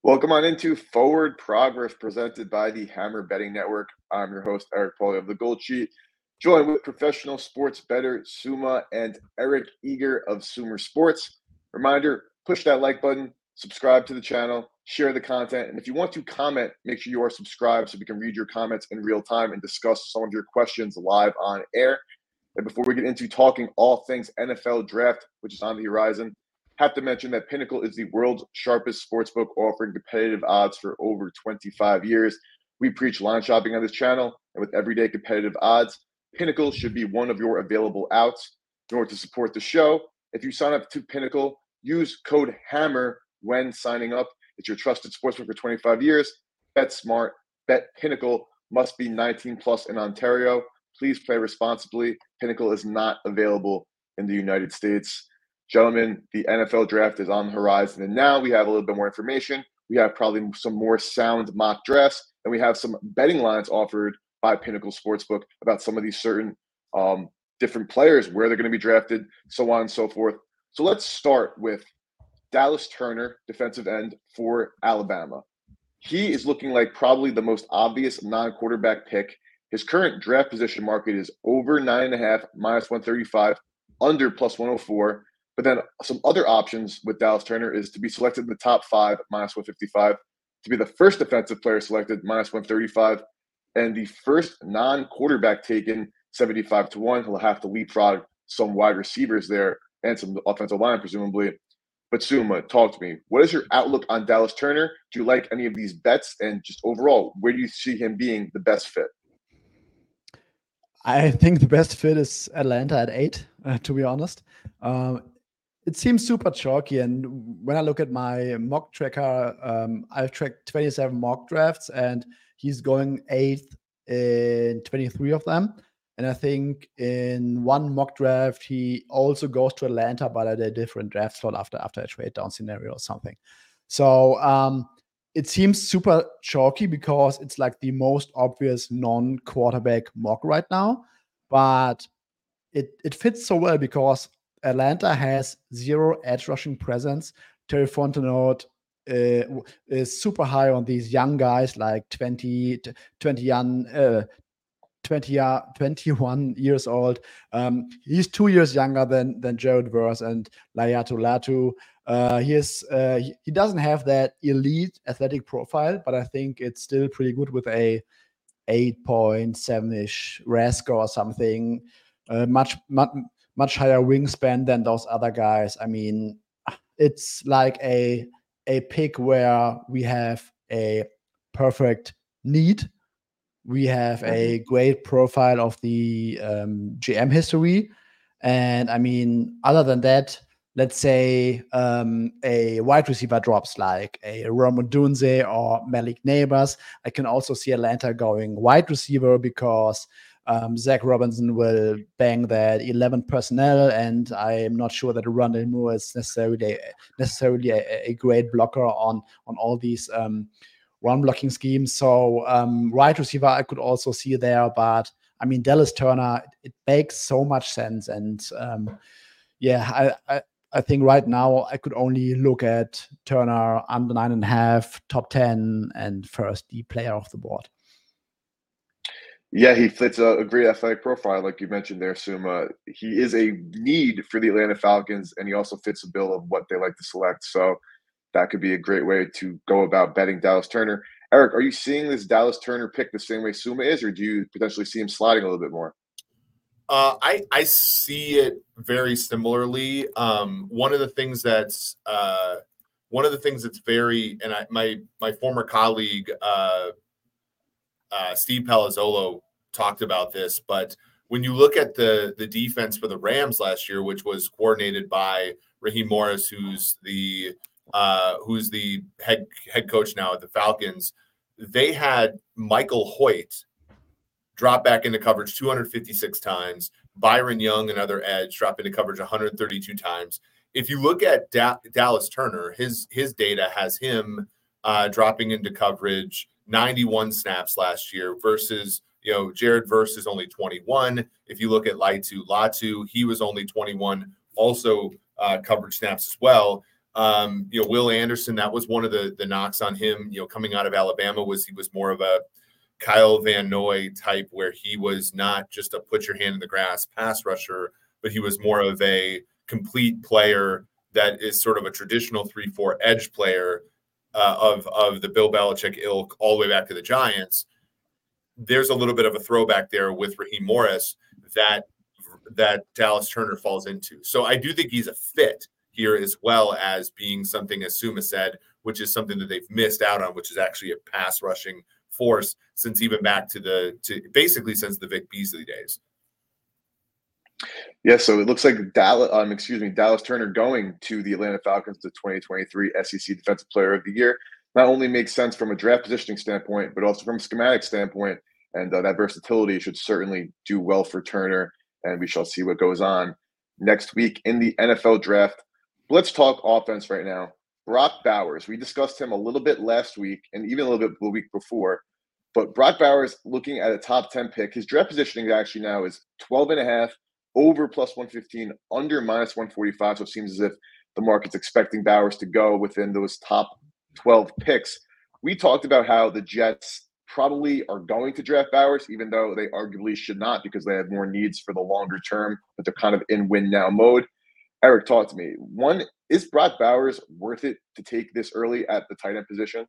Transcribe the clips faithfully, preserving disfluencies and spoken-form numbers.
Welcome on into Forward Progress presented by the Hammer Betting Network. I'm your host, Eric Pauly of the Gold Sheet, joined with professional sports bettor Suma and Eric Eager of Sumer Sports. Reminder, push that like button, subscribe to the channel, share the content, and if you want to comment, make sure you are subscribed so we can read your comments in real time and discuss some of your questions live on air. And before we get into talking all things N F L draft, which is on the horizon, have to mention that Pinnacle is the world's sharpest sportsbook, offering competitive odds for over twenty-five years. We preach line shopping on this channel, and with everyday competitive odds, Pinnacle should be one of your available outs. In order to support the show, if you sign up to Pinnacle, use code HAMMER when signing up. It's your trusted sportsbook for twenty-five years. Bet smart, bet Pinnacle. Must be nineteen plus in Ontario. Please play responsibly. Pinnacle is not available in the United States. Gentlemen, the N F L draft is on the horizon, and now we have a little bit more information. We have probably some more sound mock drafts, and we have some betting lines offered by Pinnacle Sportsbook about some of these certain um, different players, where they're going to be drafted, so on and so forth. So let's start with Dallas Turner, defensive end for Alabama. He is looking like probably the most obvious non-quarterback pick. His current draft position market is over nine and a half, minus one thirty-five, under plus one oh four. But then some other options with Dallas Turner is to be selected in the top five, minus one fifty-five, to be the first defensive player selected, minus one thirty-five, and the first non-quarterback taken, seventy-five to one. He'll have to leapfrog some wide receivers there and some offensive line, presumably. But Suma, talk to me. What is your outlook on Dallas Turner? Do you like any of these bets? And just overall, where do you see him being the best fit? I think the best fit is Atlanta at eight, uh, to be honest. Um, it seems super chalky. And when I look at my mock tracker, um, I've tracked twenty-seven mock drafts, and he's going eighth in twenty-three of them. And I think in one mock draft, he also goes to Atlanta, but at a different draft slot after, after a trade down scenario or something. So um, it seems super chalky because it's like the most obvious non-quarterback mock right now. But it, it fits so well because Atlanta has zero edge rushing presence. Terry Fontenot uh, is super high on these young guys, like twenty, twenty young, uh, twenty, twenty-one years old. Um, he's two years younger than than Jared Verse and Laiatu Latu. Uh, he is uh, he, he doesn't have that elite athletic profile, but I think it's still pretty good with a eight point seven-ish R A S score or something. Uh, much much much higher wingspan than those other guys. I mean, it's like a a pick where we have a perfect need. We have a great profile of the um, G M history. And I mean, other than that, let's say um, a wide receiver drops like a Roman Dunze or Malik Neighbors. I can also see Atlanta going wide receiver because um, Zach Robinson will bang that eleven personnel, and I'm not sure that Rondale Moore is necessarily necessarily a, a great blocker on on all these um, run blocking schemes. So um, wide receiver I could also see there, but I mean Dallas Turner, it makes so much sense, and um, yeah, I, I I think right now I could only look at Turner under nine and a half, top ten, and first the player off the board. Yeah, he fits a, a great athletic profile, like you mentioned there, Suma. He is a need for the Atlanta Falcons, and he also fits the bill of what they like to select. So that could be a great way to go about betting Dallas Turner. Eric, are you seeing this Dallas Turner pick the same way Suma is, or do you potentially see him sliding a little bit more? Uh, I I see it very similarly. Um, one of the things that's uh, one of the things that's very, and I, my my former colleague uh, uh, Steve Palazzolo talked about this, but when you look at the the defense for the Rams last year, which was coordinated by Raheem Morris, who's the uh, who's the head head coach now at the Falcons, they had Michael Hoyt drop back into coverage two hundred fifty-six times. Byron Young, another edge, drop into coverage one hundred thirty-two times. If you look at da- Dallas Turner, his his data has him uh, dropping into coverage ninety-one snaps last year versus, you know, Jared Verse is only twenty-one. If you look at Laiatu Latu, he was only twenty-one, also uh, coverage snaps as well. Um, you know, Will Anderson, that was one of the the knocks on him, you know, coming out of Alabama, was he was more of a Kyle Van Noy type, where he was not just a put your hand in the grass pass rusher, but he was more of a complete player that is sort of a traditional three four edge player uh, of, of the Bill Belichick ilk all the way back to the Giants. There's a little bit of a throwback there with Raheem Morris that that Dallas Turner falls into. So I do think he's a fit here, as well as being something, as Suma said, which is something that they've missed out on, which is actually a pass rushing force since even back to the to basically since the Vic Beasley days. Yeah, so it looks like Dallas, um, excuse me, Dallas Turner going to the Atlanta Falcons, the twenty twenty-three S E C Defensive Player of the Year, not only makes sense from a draft positioning standpoint, but also from a schematic standpoint. And uh, that versatility should certainly do well for Turner. And we shall see what goes on next week in the N F L draft. Let's talk offense right now. Brock Bowers, we discussed him a little bit last week and even a little bit the week before. But Brock Bowers, looking at a top ten pick, his draft positioning actually now is twelve and a half, over plus one fifteen, under minus one forty-five. So it seems as if the market's expecting Bowers to go within those top twelve picks. We talked about how the Jets probably are going to draft Bowers, even though they arguably should not, because they have more needs for the longer term, but they're kind of in win now mode. Eric, talk to me. One, is Brock Bowers worth it to take this early at the tight end position?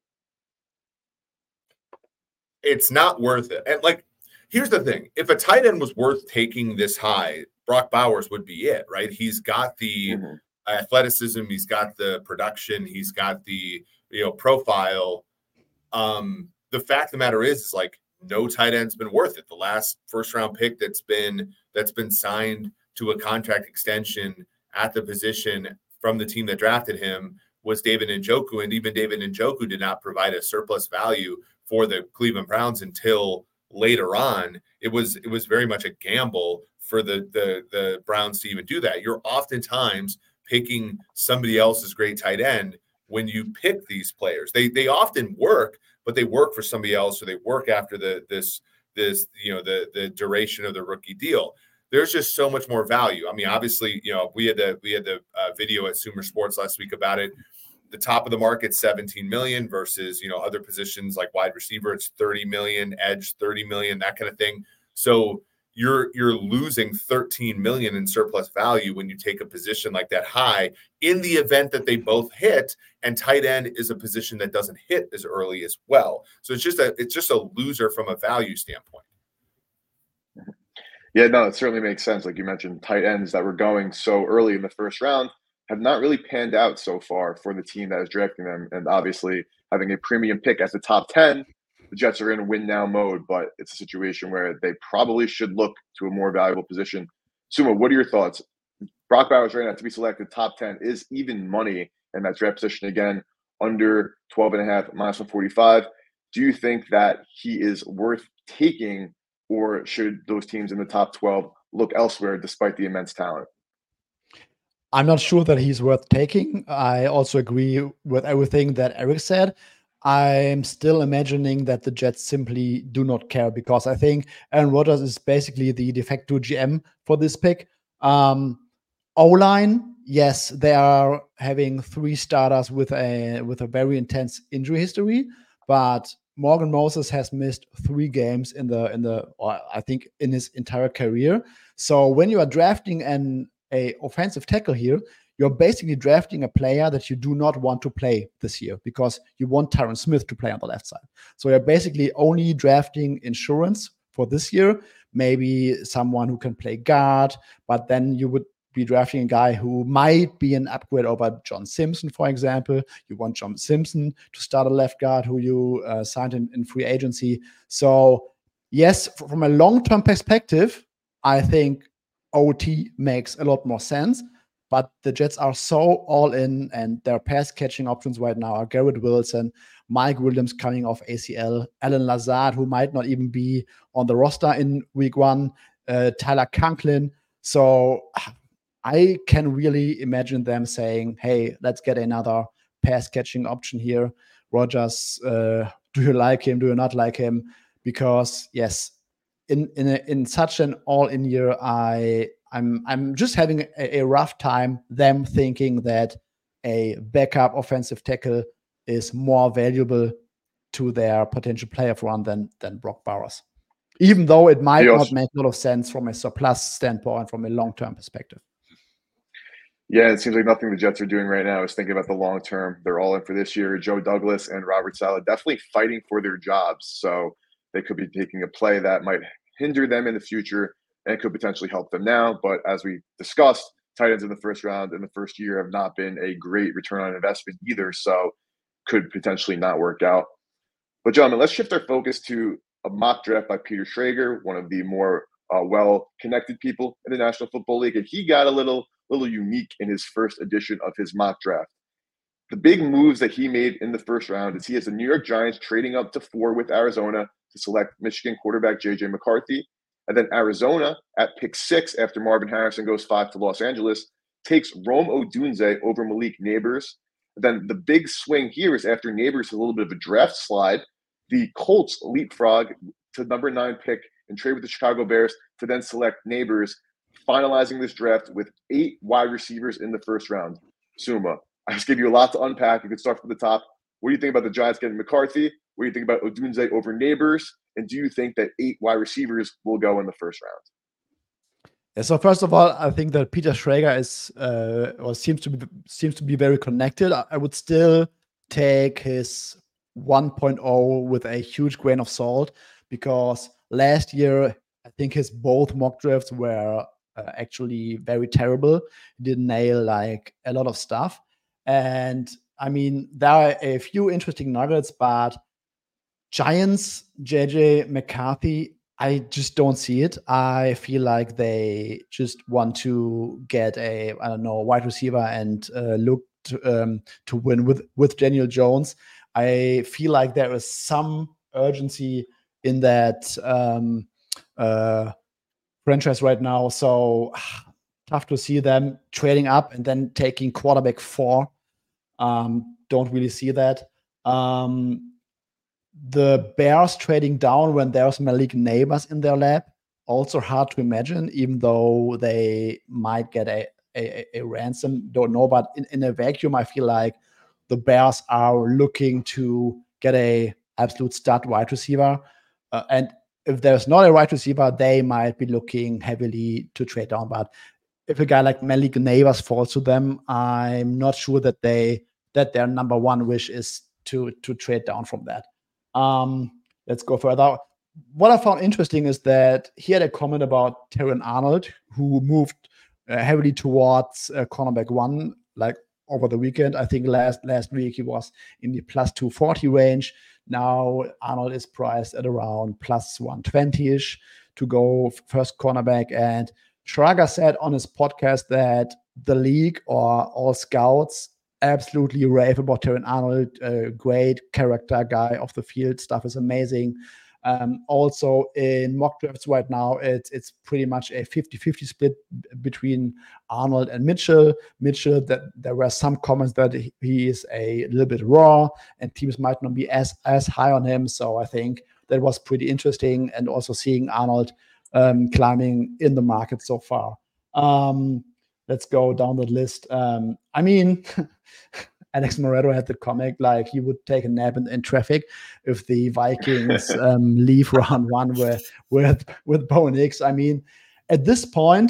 It's not worth it. And like, here's the thing. If a tight end was worth taking this high, Brock Bowers would be it, right? He's got the mm-hmm. athleticism. He's got the production. He's got the, you know, profile. Um, the fact of the matter is, is like no tight end's been worth it. The last first round pick that's been, that's been signed to a contract extension at the position from the team that drafted him was David Njoku. And even David Njoku did not provide a surplus value for the Cleveland Browns until later on. It was it was very much a gamble for the, the, the Browns to even do that. You're oftentimes picking somebody else's great tight end when you pick these players. They they often work, but they work for somebody else, or they work after the this this you know the the duration of the rookie deal. There's just so much more value. I mean, obviously, you know, we had the we had the uh, video at Sumer Sports last week about it. The top of the market, seventeen million versus, you know, other positions like wide receiver, it's thirty million, edge, thirty million, that kind of thing. So you're, you're losing thirteen million in surplus value when you take a position like that high in the event that they both hit, and tight end is a position that doesn't hit as early as well. So it's just a, it's just a loser from a value standpoint. Yeah, no, it certainly makes sense. Like you mentioned, tight ends that were going so early in the first round have not really panned out so far for the team that is drafting them. And obviously, having a premium pick as the top ten, the Jets are in win now mode, but it's a situation where they probably should look to a more valuable position. Suma, what are your thoughts? Brock Bowers right now to be selected top ten is even money in that draft position again, under twelve and a half, minus one forty-five. Do you think that he is worth taking, or should those teams in the top twelve look elsewhere despite the immense talent? I'm not sure that he's worth taking. I also agree with everything that Eric said. I'm still imagining that the Jets simply do not care, because I think Aaron Rodgers is basically the de facto G M for this pick. Um, O-line, yes, they are having three starters with a with a very intense injury history, but Morgan Moses has missed three games in the in the or I think in his entire career. So when you are drafting an a offensive tackle here, you're basically drafting a player that you do not want to play this year, because you want Tyron Smith to play on the left side. So you're basically only drafting insurance for this year, maybe someone who can play guard, but then you would be drafting a guy who might be an upgrade over John Simpson, for example. You want John Simpson to start a left guard who you uh, signed in, in free agency. So yes, from a long-term perspective, I think O T makes a lot more sense, but the Jets are so all in, and their pass catching options right now are Garrett Wilson, Mike Williams coming off A C L, Alan Lazard, who might not even be on the roster in week one, uh, Tyler Conklin. So I can really imagine them saying, hey, let's get another pass catching option here. Rodgers, uh, do you like him? Do you not like him? Because yes, in in a, in such an all-in year, I I'm I'm just having a, a rough time them thinking that a backup offensive tackle is more valuable to their potential playoff run than than Brock Bowers, even though it might also, not make a lot of sense from a surplus standpoint, from a long-term perspective. Yeah, it seems like nothing the Jets are doing right now is thinking about the long term. They're all in for this year. Joe Douglas and Robert Saleh definitely fighting for their jobs, so they could be taking a play that might hinder them in the future and could potentially help them now. But as we discussed, tight ends in the first round in the first year have not been a great return on investment either, so could potentially not work out. But gentlemen, let's shift our focus to a mock draft by Peter Schrager, one of the more uh, well-connected people in the National Football League, and he got a little little unique in his first edition of his mock draft. The big moves that he made in the first round is he has the New York Giants trading up to four with Arizona to select Michigan quarterback J J McCarthy. And then Arizona at pick six, after Marvin Harrison goes five to Los Angeles, takes Rome Odunze over Malik Nabers. Then the big swing here is after Nabers has a little bit of a draft slide, the Colts leapfrog to number nine pick and trade with the Chicago Bears to then select Nabers, finalizing this draft with eight wide receivers in the first round. Suma, I just gave you a lot to unpack. You can start from the top. What do you think about the Giants getting McCarthy? What do you think about Odunze over Nabers? And do you think that eight wide receivers will go in the first round? Yeah, so first of all, I think that Peter Schrager is uh, or seems to be seems to be very connected. I, I would still take his one point oh with a huge grain of salt, because last year I think his both mock drafts were uh, actually very terrible. He didn't nail like a lot of stuff, and I mean there are a few interesting nuggets, but Giants, J J McCarthy, I just don't see it. I feel like they just want to get a, I don't know, wide receiver and uh, look to, um, to win with, with Daniel Jones. I feel like there is some urgency in that um, uh, franchise right now. So tough to see them trading up and then taking quarterback four. Um, don't really see that. Um, The Bears trading down when there's Malik Nabers in their lap, also hard to imagine, even though they might get a, a, a ransom. Don't know, but in, in a vacuum, I feel like the Bears are looking to get a absolute stud wide receiver. Uh, and if there's not a wide receiver, they might be looking heavily to trade down. But if a guy like Malik Nabers falls to them, I'm not sure that they that their number one wish is to to trade down from that. Um, let's go further. What I found interesting is that he had a comment about Terran Arnold, who moved uh, heavily towards uh, cornerback one, like over the weekend. I think last last week he was in the plus two forty range. Now Arnold is priced at around plus one twenty-ish to go first cornerback. And Schrager said on his podcast that the league or all scouts absolutely rave about Terran Arnold. A great character guy off the field. Stuff is amazing. Um, also in mock drafts right now, it's it's pretty much a fifty-fifty split between Arnold and Mitchell. Mitchell, that there were some comments that he is a little bit raw and teams might not be as as high on him. So I think that was pretty interesting, and also seeing Arnold um, climbing in the market so far. Um, Let's go down the list. Um, I mean, Alex Moretto had the comic like he would take a nap in, in traffic if the Vikings um, leave round one with with with Bo Nix. I mean, at this point,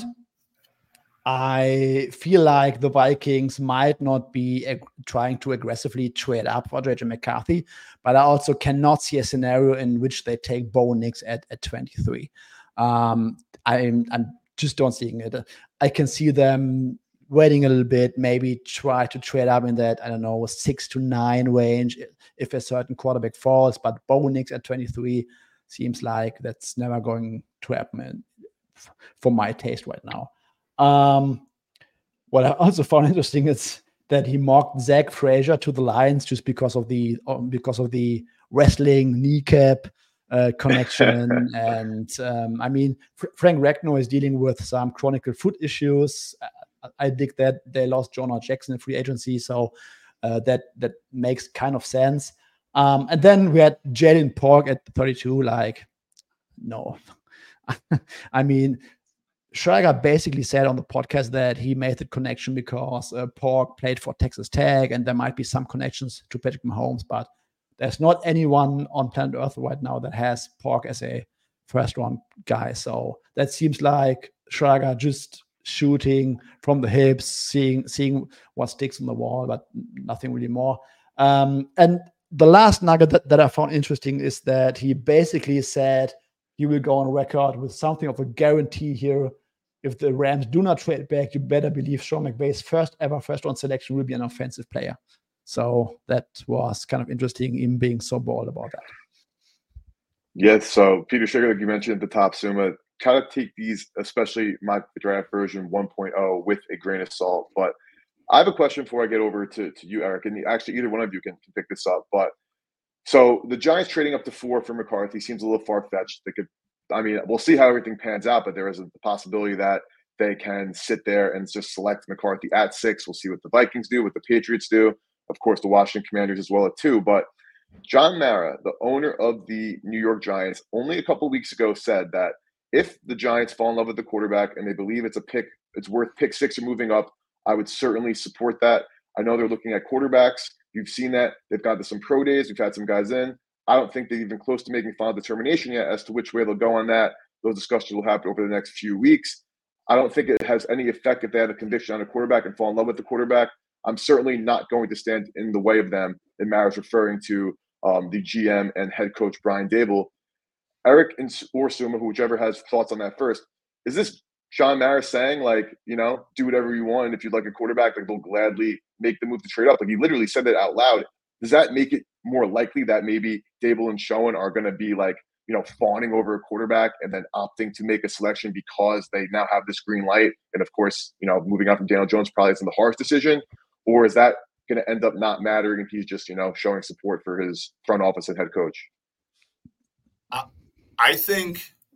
I feel like the Vikings might not be ag- trying to aggressively trade up for J J McCarthy, but I also cannot see a scenario in which they take Bo Nix at at twenty-three. Um, I'm I'm just don't seeing it. I can see them waiting a little bit, maybe try to trade up in that, I don't know, six to nine range if a certain quarterback falls. But Bo Nix at twenty-three seems like that's never going to happen for my taste right now. Um, what I also found interesting is that he mocked Zach Frazier to the Lions just because of the um, because of the wrestling kneecap uh, connection. And um, I mean, Fr- Frank Ragnow is dealing with some chronic foot issues. I, I dig that they lost Jonah Jackson in free agency, so uh, that that makes kind of sense. Um, and then we had Jalen Pork at thirty-two. Like, no, I mean, Schreiber basically said on the podcast that he made the connection because uh, Pork played for Texas Tech, and there might be some connections to Patrick Mahomes, but there's not anyone on planet Earth right now that has Pork as a first-round guy. So that seems like Schreiber just shooting from the hips, seeing seeing what sticks on the wall, but nothing really more. Um, and the last nugget that, that I found interesting is that he basically said he will go on record with something of a guarantee here. If the Rams do not trade back, you better believe Sean McVay's first ever first round selection will be an offensive player. So that was kind of interesting, him being so bold about that. Yes. So Peter Schrager, like you mentioned at the top, Suma, try to take these, especially my draft version one point oh, with a grain of salt. But I have a question before I get over to, to you, Eric, and actually either one of you can, can pick this up. But so the Giants trading up to four for McCarthy seems a little far-fetched. They could, I mean, we'll see how everything pans out, but there is a possibility that they can sit there and just select McCarthy at six. We'll see what the Vikings do, what the Patriots do, of course, the Washington Commanders as well at two. But John Mara, the owner of the New York Giants, only a couple of weeks ago said that if the Giants fall in love with the quarterback and they believe it's a pick, it's worth pick six or moving up, I would certainly support that. I know they're looking at quarterbacks. You've seen that. They've got to some pro days. We've had some guys in. I don't think they're even close to making final determination yet as to which way they'll go on that. Those discussions will happen over the next few weeks. I don't think it has any effect if they have a conviction on a quarterback and fall in love with the quarterback. I'm certainly not going to stand in the way of them. And Mara's referring to um, the G M and head coach Brian Daboll. Eric and or Suma, whichever has thoughts on that first, is this John Mara saying, like, you know, do whatever you want, and if you'd like a quarterback, like, they'll gladly make the move to trade up? Like, he literally said that out loud. Does that make it more likely that maybe Daboll and Schoen are going to be, like, you know, fawning over a quarterback and then opting to make a selection because they now have this green light? And, of course, you know, moving on from Daniel Jones probably isn't the hardest decision. Or is that going to end up not mattering if he's just, you know, showing support for his front office and head coach? Uh, I think –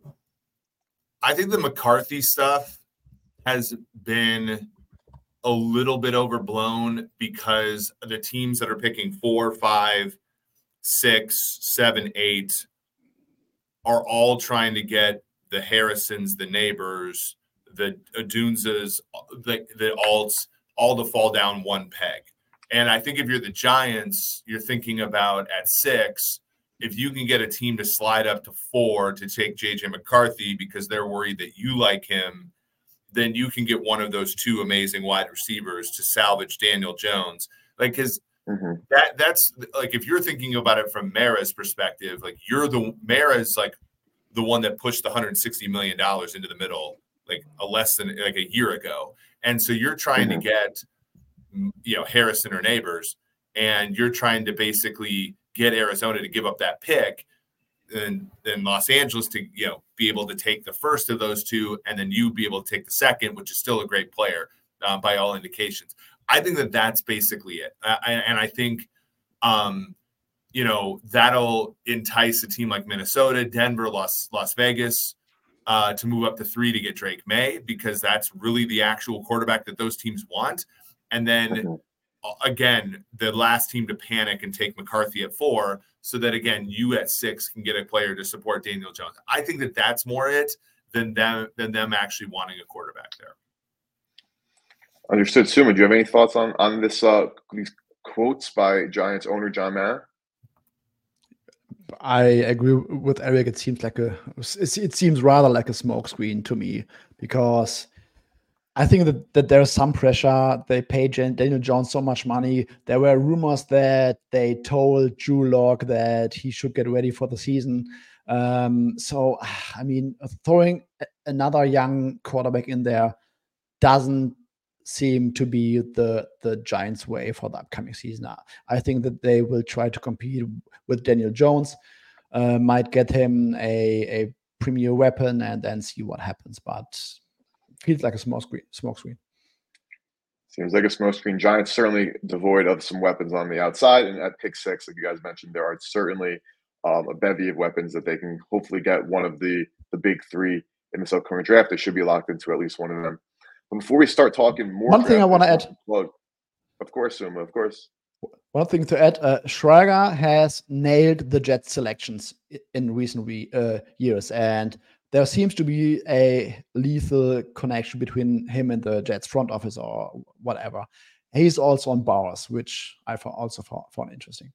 I think the McCarthy stuff has been a little bit overblown because the teams that are picking four, five, six, seven, eight are all trying to get the Harrisons, the Neighbors, the Adunzas, the, the Alts, all to fall down one peg. And I think if you're the Giants, you're thinking about at six, if you can get a team to slide up to four to take J J McCarthy because they're worried that you like him, then you can get one of those two amazing wide receivers to salvage Daniel Jones. Like, because mm-hmm. that that's like, if you're thinking about it from Mara's perspective, like, you're the Mara's like the one that pushed the one hundred sixty million dollars into the middle, like a less than like a year ago. And so you're trying mm-hmm. to get, you know, Harrison or Neighbors, and you're trying to basically get Arizona to give up that pick, and then Los Angeles to, you know, be able to take the first of those two, and then you be able to take the second, which is still a great player uh, by all indications. I think that that's basically it. Uh, and I think, um, you know, that'll entice a team like Minnesota, Denver, Las, Las Vegas uh, to move up to three to get Drake May, because that's really the actual quarterback that those teams want. And then mm-hmm. again, the last team to panic and take McCarthy at four, so that, again, you at six can get a player to support Daniel Jones. I think that that's more it than them, than them actually wanting a quarterback there. Understood. Suma, do you have any thoughts on, on this, uh, these quotes by Giants owner John Mara? I agree with Eric. It seems like a, it seems rather like a smokescreen to me, because I think that, that there's some pressure. They pay Daniel Jones so much money. There were rumors that they told Drew Lock that he should get ready for the season. Um, so, I mean, throwing another young quarterback in there doesn't seem to be the, the Giants' way for the upcoming season. I think that they will try to compete with Daniel Jones, uh, might get him a, a premier weapon, and then see what happens. But feels like a smoke screen. Smoke screen. Seems like a smoke screen. Giants certainly devoid of some weapons on the outside, and at pick six, like you guys mentioned, there are certainly um, a bevy of weapons that they can hopefully get one of the the big three in this upcoming draft. They should be locked into at least one of them. But before we start talking more, one thing I want to add, plug, of course, Suma, of course. One thing to add: uh, Schreiber has nailed the Jets selections in recent we, uh, years, and there seems to be a lethal connection between him and the Jets front office or whatever. He's also on Bowers, which I also found interesting.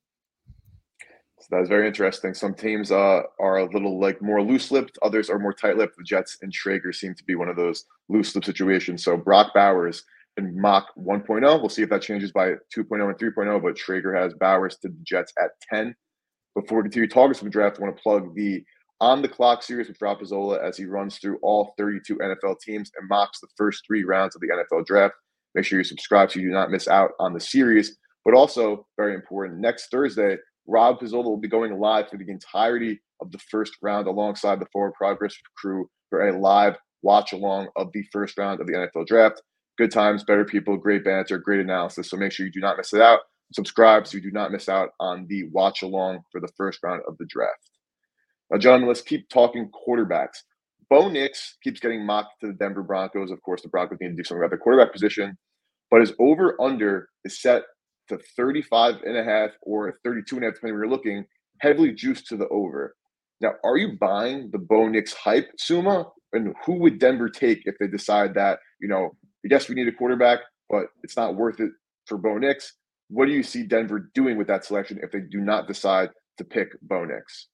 So that's very interesting. Some teams uh, are a little like more loose-lipped. Others are more tight-lipped. The Jets and Schrager seem to be one of those loose-lipped situations. So Brock Bowers in mock one point oh. We'll see if that changes by two point oh and three point oh, but Schrager has Bowers to the Jets at ten. Before we continue talking some draft, I want to plug the On the Clock series with Rob Pizzola as he runs through all thirty-two N F L teams and mocks the first three rounds of the N F L draft. Make sure you subscribe so you do not miss out on the series. But also, very important, next Thursday, Rob Pizzola will be going live for the entirety of the first round alongside the Forward Progress crew for a live watch-along of the first round of the N F L draft. Good times, better people, great banter, great analysis. So make sure you do not miss it out. Subscribe so you do not miss out on the watch-along for the first round of the draft. Now, gentlemen, let's keep talking quarterbacks. Bo Nix keeps getting mocked to the Denver Broncos. Of course, the Broncos need to do something about their quarterback position. But his over-under is set to thirty-five and a half or thirty-two and a half, depending where you're looking, heavily juiced to the over. Now, are you buying the Bo Nix hype, Suma? And who would Denver take if they decide that, you know, yes, we need a quarterback, but it's not worth it for Bo Nix? What do you see Denver doing with that selection if they do not decide to pick Bo Nix?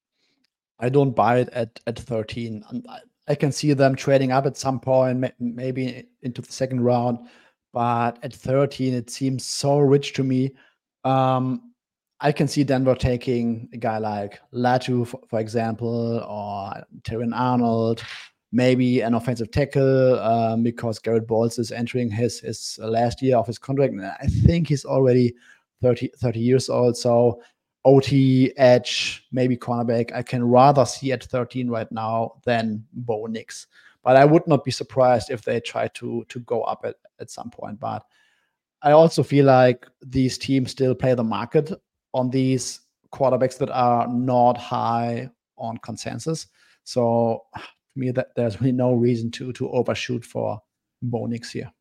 I don't buy it at, at thirteen. I can see them trading up at some point, maybe into the second round. But at thirteen, it seems so rich to me. Um, I can see Denver taking a guy like Latu, for, for example, or Terrion Arnold, maybe an offensive tackle, um, because Garrett Bowles is entering his, his last year of his contract. And I think he's already thirty, thirty years old. So O T, edge, maybe cornerback, I can rather see at thirteen right now than Bo Nix. But I would not be surprised if they try to to go up at, at some point. But I also feel like these teams still play the market on these quarterbacks that are not high on consensus. So to me, that there's really no reason to to overshoot for Bo Nix here.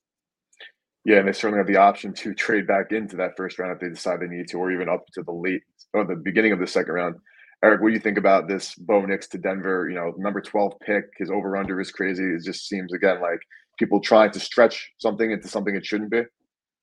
Yeah, and they certainly have the option to trade back into that first round if they decide they need to, or even up to the late or the beginning of the second round. Eric, what do you think about this Bo Nix to Denver? You know, number twelve pick, his over-under is crazy. It just seems, again, like people trying to stretch something into something it shouldn't be.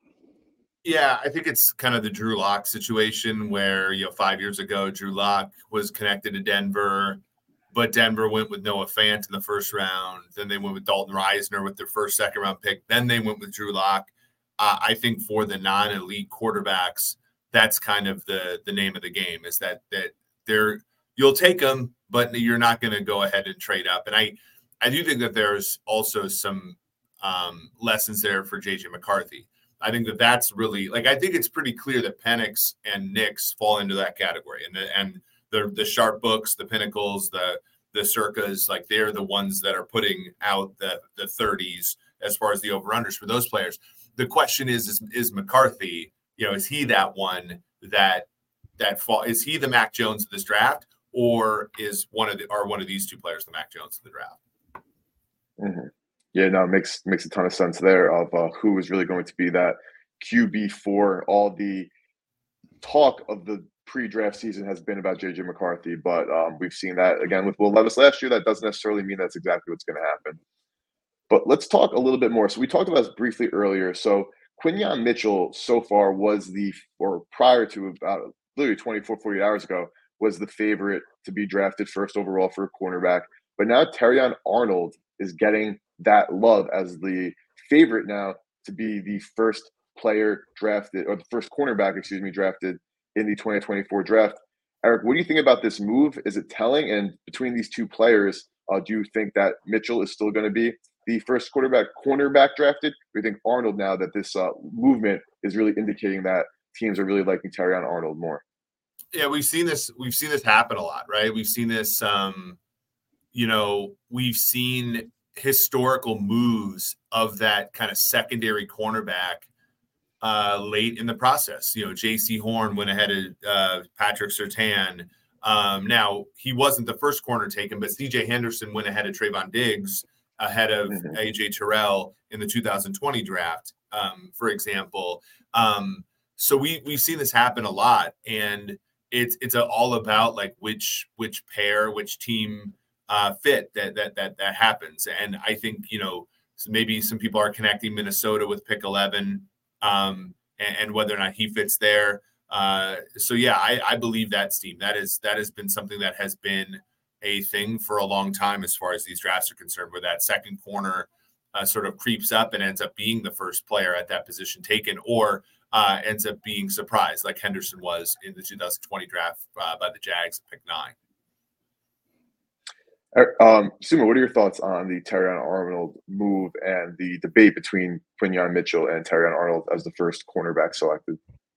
Yeah, I think it's kind of the Drew Lock situation where, you know, five years ago, Drew Lock was connected to Denver, but Denver went with Noah Fant in the first round. Then they went with Dalton Reisner with their first second round pick. Then they went with Drew Lock. Uh, I think for the non-elite quarterbacks, that's kind of the the name of the game, is that that they're you'll take them, but you're not going to go ahead and trade up. And I I do think that there's also some um, lessons there for J J McCarthy. I think that that's really, like, I think it's pretty clear that Penix and Nix fall into that category, and the and the the sharp books, the Pinnacles, the the Circas, like they're the ones that are putting out the the thirties as far as the over-unders for those players. The question is, is, is McCarthy, you know, is he that one that that fall? Is he the Mac Jones of this draft, or is one of the are one of these two players the Mac Jones of the draft? Mm-hmm. Yeah, no, it makes makes a ton of sense there of uh, who is really going to be that Q B four. All the talk of the pre-draft season has been about J J McCarthy, but um, we've seen that again with Will Levis last year. That doesn't necessarily mean that's exactly what's going to happen. But let's talk a little bit more. So we talked about this briefly earlier. So Quinyon Mitchell so far was the, or prior to about literally twenty-four, forty-eight hours ago, was the favorite to be drafted first overall for a cornerback. But now Terrion Arnold is getting that love as the favorite now to be the first player drafted, or the first cornerback, excuse me, drafted in the twenty twenty-four draft. Eric, what do you think about this move? Is it telling? And between these two players, uh, do you think that Mitchell is still going to be the first quarterback cornerback drafted? Or do you think Arnold, now that this uh, movement is really indicating that teams are really liking Terrion Arnold more? Yeah, we've seen this. We've seen this happen a lot, right? We've seen this. Um, you know, we've seen historical moves of that kind of secondary cornerback uh, late in the process. You know, J C Horn went ahead of uh, Patrick Surtain. Um, now, he wasn't the first corner taken, but C J Henderson went ahead of Trayvon Diggs ahead of mm-hmm. A J Terrell in the two thousand twenty draft, um, for example. Um, so we, we've seen this happen a lot, and it's it's a, all about like which which pair, which team uh, fit that that that that happens. And I think, you know, maybe some people are connecting Minnesota with pick eleven, um, and, and whether or not he fits there. Uh, so yeah, I, I believe that, Steve. That is that has been something that has been a thing for a long time as far as these drafts are concerned, where that second corner uh, sort of creeps up and ends up being the first player at that position taken, or uh, ends up being surprised like Henderson was in the two thousand twenty draft uh, by the Jags at pick nine. Um, Suma, what are your thoughts on the Terrion Arnold move and the debate between Quinyon Mitchell and Terrion Arnold as the first cornerback selected?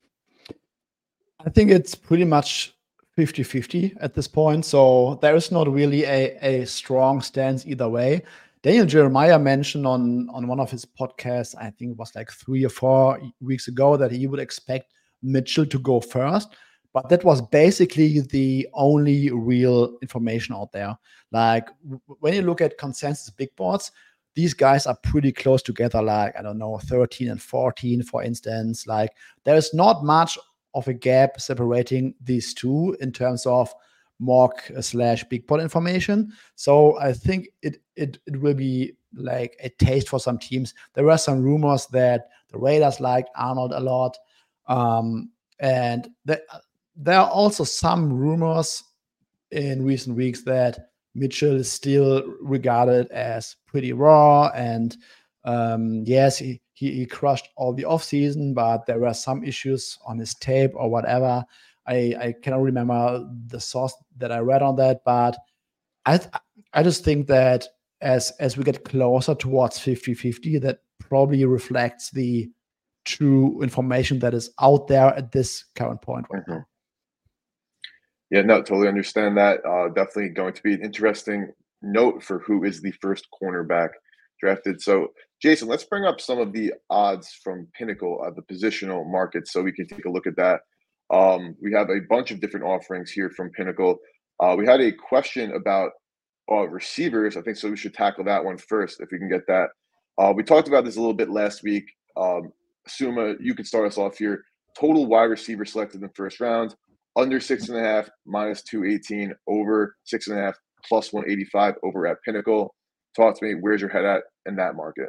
I think it's pretty much fifty-fifty at this point. So there is not really a, a strong stance either way. Daniel Jeremiah mentioned on, on one of his podcasts, I think it was like three or four weeks ago, that he would expect Mitchell to go first. But that was basically the only real information out there. Like when you look at consensus big boards, these guys are pretty close together. Like, I don't know, thirteen and fourteen, for instance. Like there's not much of a gap separating these two in terms of mock slash big board information. So I think it, it, it will be like a taste for some teams. There were some rumors that the Raiders liked Arnold a lot. Um, and the, There are also some rumors in recent weeks that Mitchell is still regarded as pretty raw. And um, yes, he, he, he crushed all the offseason, but there were some issues on his tape or whatever. I, I cannot remember the source that I read on that, but I th- I just think that as as we get closer towards fifty-fifty, that probably reflects the true information that is out there at this current point right mm-hmm. now. Yeah, no, totally understand that. Uh, definitely going to be an interesting note for who is the first cornerback drafted. So, Jason, let's bring up some of the odds from Pinnacle at the positional market so we can take a look at that. Um, we have a bunch of different offerings here from Pinnacle. Uh, we had a question about uh, receivers. I think so we should tackle that one first if we can get that. Uh, we talked about this a little bit last week. Um, Suma, you could start us off here. Total wide receiver selected in the first round. Under six and a half, minus two eighteen, over six and a half, plus one eighty-five over at Pinnacle. Talk to me, where's your head at in that market?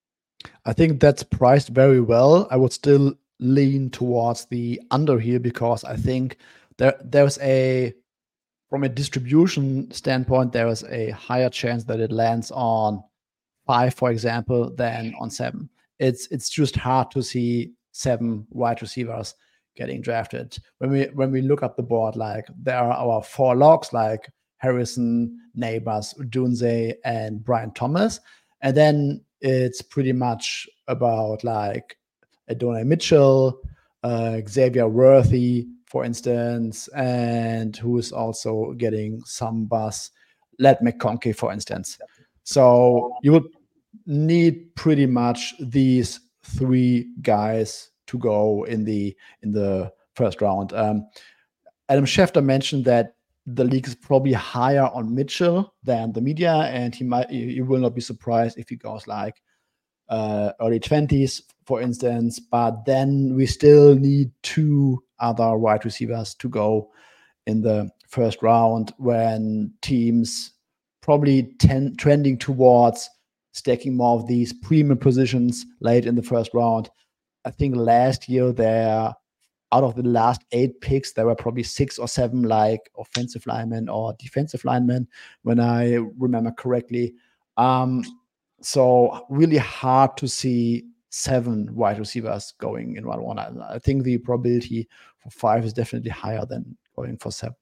I think that's priced very well. I would still lean towards the under here because I think there there's a, from a distribution standpoint, there is a higher chance that it lands on five, for example, than on seven. It's it's just hard to see seven wide receivers getting drafted. When we when we look up the board, like there are our four locks like Harrison, Neighbors, Dunze, and Brian Thomas. And then it's pretty much about like Adonai Mitchell, uh, Xavier Worthy, for instance, and who is also getting some buzz, Ladd McConkey, for instance. So you would need pretty much these three guys to go in the in the first round. Um, Adam Schefter mentioned that the league is probably higher on Mitchell than the media, and he might he will not be surprised if he goes like uh, early twenties, for instance. But then we still need two other wide receivers to go in the first round when teams probably tend trending towards stacking more of these premium positions late in the first round. I think last year there, out of the last eight picks, there were probably six or seven like offensive linemen or defensive linemen, when I remember correctly. Um, so really hard to see seven wide receivers going in round one. I, I think the probability for five is definitely higher than going for seven.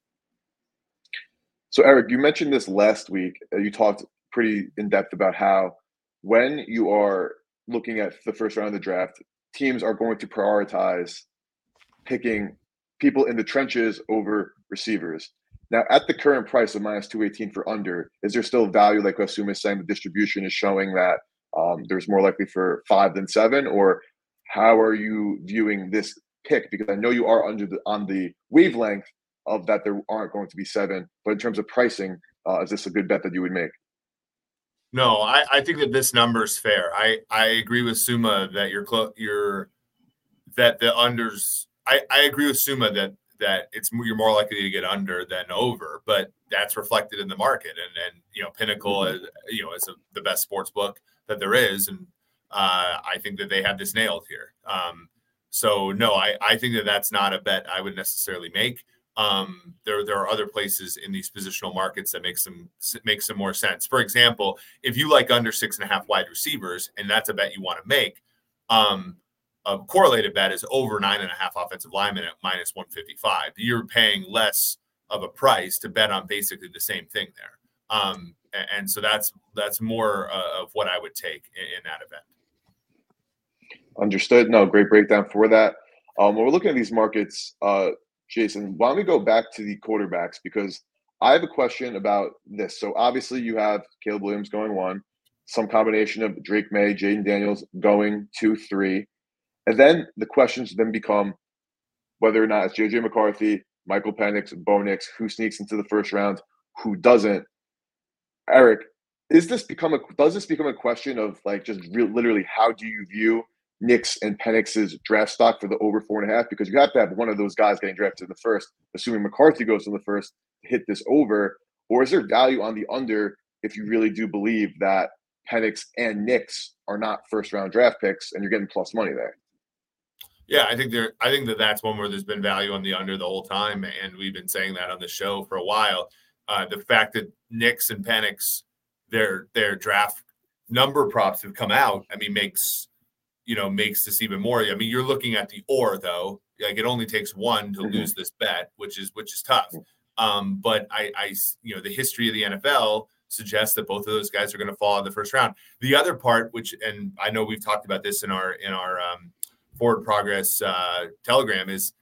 So Eric, you mentioned this last week. Uh, you talked pretty in depth about how when you are looking at the first round of the draft, teams are going to prioritize picking people in the trenches over receivers. Now, at the current price of minus two eighteen for under, is there still value, like Suma is saying, the distribution is showing that um, there's more likely for five than seven? Or how are you viewing this pick? Because I know you are under the on the wavelength of that there aren't going to be seven, but in terms of pricing, uh, is this a good bet that you would make? No, I, I think that this number is fair. I, I agree with Suma that you're clo- you're that the unders. I, I agree with Suma that that it's you're more likely to get under than over, but that's reflected in the market. And and you know, Pinnacle, mm-hmm. is, you know, is a, the best sports book that there is, and uh, I think that they have this nailed here. Um, so no, I I think that that's not a bet I would necessarily make. Um, there there are other places in these positional markets that make some make some more sense. For example, if you like under six and a half wide receivers, and that's a bet you want to make. Um, A correlated bet is over nine and a half offensive linemen at minus one fifty-five. You're paying less of a price to bet on basically the same thing there. Um, and, and so that's that's more uh, of what I would take in, in that event. Understood. No, great breakdown for that. Um, when we're looking at these markets, uh, Jason, why don't we go back to the quarterbacks? Because I have a question about this. So obviously you have Caleb Williams going one, some combination of Drake May, Jaden Daniels going two, three. And then the questions then become whether or not it's J J McCarthy, Michael Penix, Bo Nix, who sneaks into the first round, who doesn't. Eric, is this become a does this become a question of like just real, literally how do you view Nix and Penix's draft stock for the over four and a half? Because you have to have one of those guys getting drafted in the first, assuming McCarthy goes in the first, to hit this over. Or is there value on the under if you really do believe that Penix and Nix are not first round draft picks and you're getting plus money there? Yeah, I think there. I think that that's one where there's been value on the under the whole time, and we've been saying that on the show for a while. Uh, the fact that Nix and Penix, their their draft number props have come out, I mean, makes you know makes this even more. I mean, you're looking at the or though, like it only takes one to mm-hmm. lose this bet, which is which is tough. Um, but I, I, you know, the history of the N F L suggests that both of those guys are going to fall in the first round. The other part, which, and I know we've talked about this in our in our um, Forward Progress uh, Telegram, is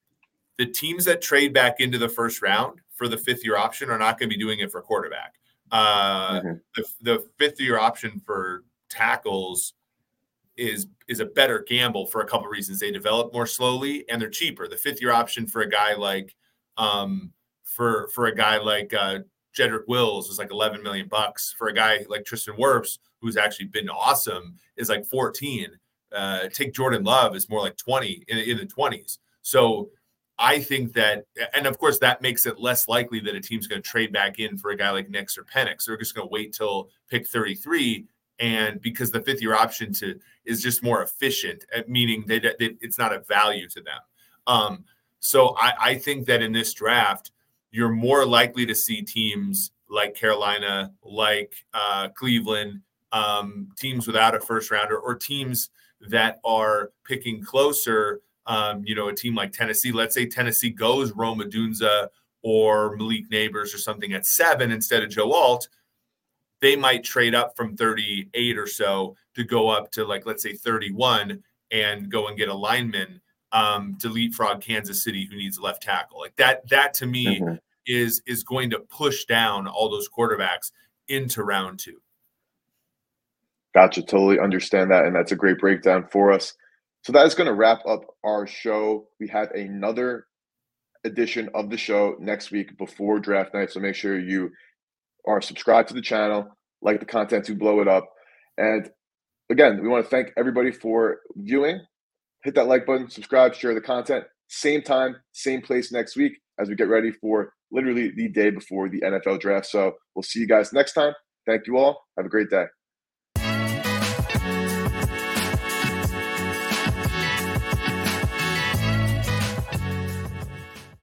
the teams that trade back into the first round for the fifth year option are not going to be doing it for quarterback. Uh, mm-hmm. the, the fifth year option for tackles is is a better gamble for a couple of reasons. They develop more slowly and they're cheaper. The fifth year option for a guy like um, for for a guy like uh, Jedrick Wills was like eleven million bucks. For a guy like Tristan Wirfs, who's actually been awesome, is like fourteen. Uh, take Jordan Love is more like twenty in, in the twenties. So I think that, and of course that makes it less likely that a team's going to trade back in for a guy like Nix or Penix. They're just going to wait till pick thirty-three. And because the fifth year option to is just more efficient, meaning they, they, it's not a value to them. Um, so I, I think that in this draft, you're more likely to see teams like Carolina, like uh, Cleveland, um, teams without a first rounder, or teams that are picking closer. Um, you know, a team like Tennessee, let's say Tennessee goes Rome Odunze or Malik Neighbors or something at seven instead of Joe Alt, they might trade up from thirty-eight or so to go up to, like, let's say thirty-one and go and get a lineman um, to leapfrog Kansas City, who needs a left tackle. Like that, that to me mm-hmm. is, is going to push down all those quarterbacks into round two. Gotcha. Totally understand that. And that's a great breakdown for us. So that is going to wrap up our show. We have another edition of the show next week before draft night. So make sure you are subscribed to the channel, like the content to blow it up. And again, we want to thank everybody for viewing. Hit that like button, subscribe, share the content. Same time, same place next week as we get ready for literally the day before the N F L draft. So we'll see you guys next time. Thank you all. Have a great day.